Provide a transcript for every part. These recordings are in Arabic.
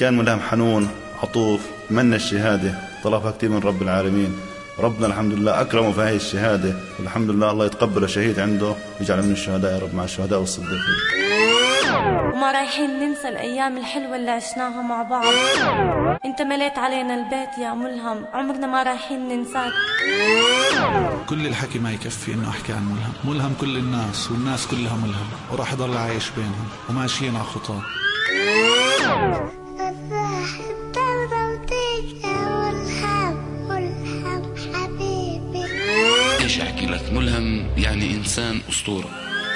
كان ملهم حنون عطوف، من الشهادة طلبها كثير من رب العالمين، ربنا الحمد لله أكرمه في هذه الشهادة، والحمد لله الله يتقبل شهيد عنده ويجعل من الشهداء يا رب، مع الشهداء والصديقين. وما رايحين ننسى الأيام الحلوة اللي عشناها مع بعض. انت مليت علينا البيت يا ملهم، عمرنا ما رايحين ننساك. كل الحكي ما يكفي انه احكي عن ملهم. ملهم كل الناس والناس كلها ملهم، وراح يضل عايش بينهم وماشيين على خطاه. ايش احكي لك؟ ملهم يعني انسان اسطوره.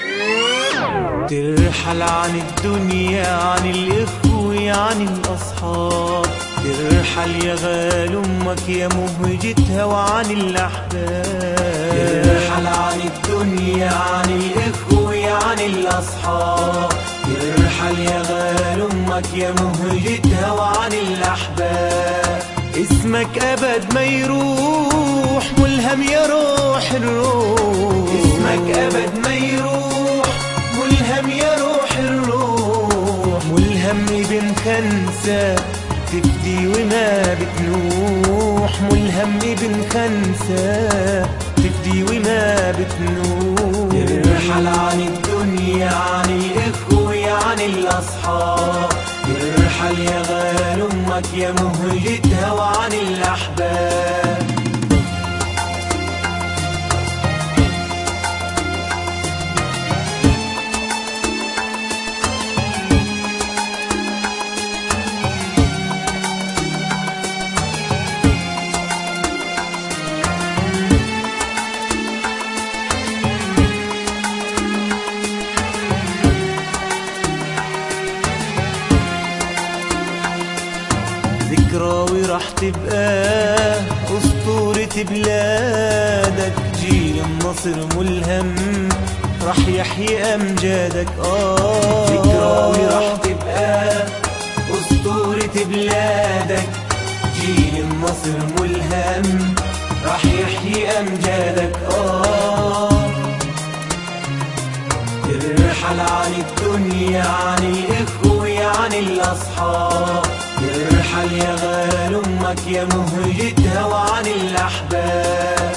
ترحل عن الدنيا، عن الإخوة، عن الأصحاب، ترحل يا غال أمك يا مهجتها وعن الأحباب. ترحل عن الدنيا، عن الإخوة، عن الأصحاب، ترحل يا غال أمك يا مهجتها وعن الأحباب. اسمك أبد ما يروح، ملهم يا روح الروح. اسمك أبد ما يروح، ملهم يا روح الروح. ملهم ابن خنسة تفدي وما بتنوح. ملهم ابن خنسة تفدي وما بتنوح. ترحل عن الدنيا، عن الإخوة، عن الأصحاب، ترحل يا غال أمك يا مهجتها وعن الأحباب. ذكراوي راح تبقى أسطورة بلادك. جيل النصر ملهم راح يحيي أمجادك. ذكراوي راح تبقى أسطورة بلادك. جيل النصر ملهم راح يحيي أمجادك. ترحل عن الدنيا، عن الإخوة، عن الأصحاب، ترحل يا غال أمك يا مهجتها وعن الأحباب.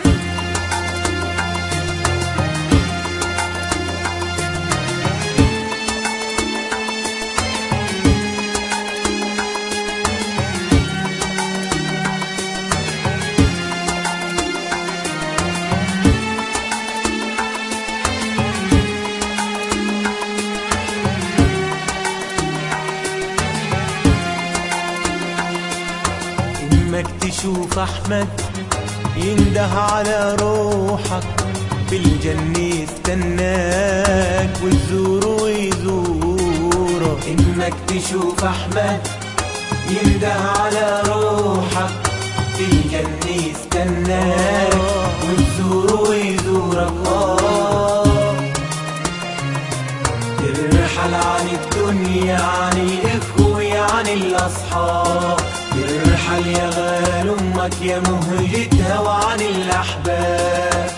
تشوف أحمد ينده على روحك، بالجنة يستناك وتزوره ويزورك. إنك تشوف أحمد ينده على روحك، بالجنة يستناك وتزوره ويزورك. ترحل عن الدنيا، عن الإخوة، عن الأصحاب، ترحل يا غال أمك يا مهجتها وعن الأحباب.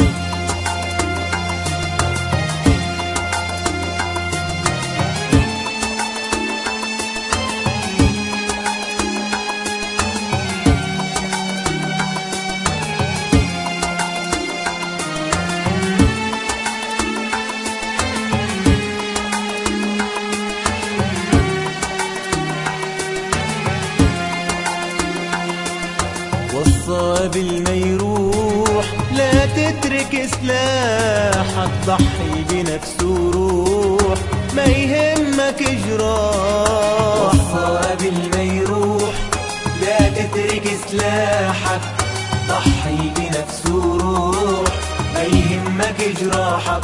وصى بالما يروح لا تترك سلاحك، ضحي بنفسه وروح ما يهمك جراح. وصى بالما يروح لا تترك سلاحك، ضحي بنفسه وروح ما يهمك جراحك.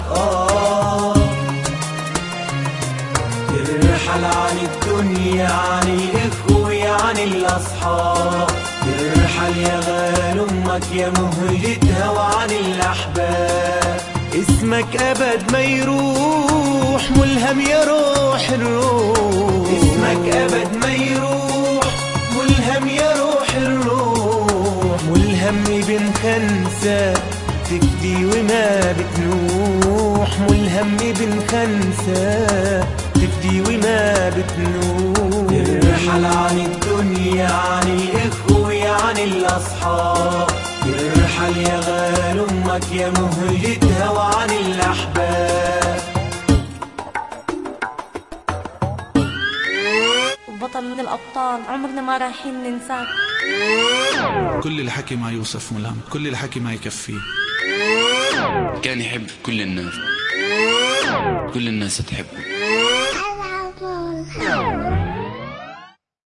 ترحل عن الدنيا، عن الإخوة، عن الأصحاب، ترحل يا غال أمك يا مهجتها وعن الأحباب. اسمك أبد ما يروح، ملهم يا روح الروح. اسمك أبد ما يروح، ملهم يا روح الروح. ملهم ابن خنسة تفدي وما بتنوح. ملهم ابن خنسة تفدي وما بتنوح. ترحل عن الدنيا عن الإخوة عن الأصحاب، ترحل يا غال أمك يا مهجتها وعن الأحباب. بطل من الأبطال عمرنا ما رايحين ننساك. كل الحكي ما يوصف ملهم، كل الحكي ما يكفيه. كان يحب كل الناس، كل الناس تحبه.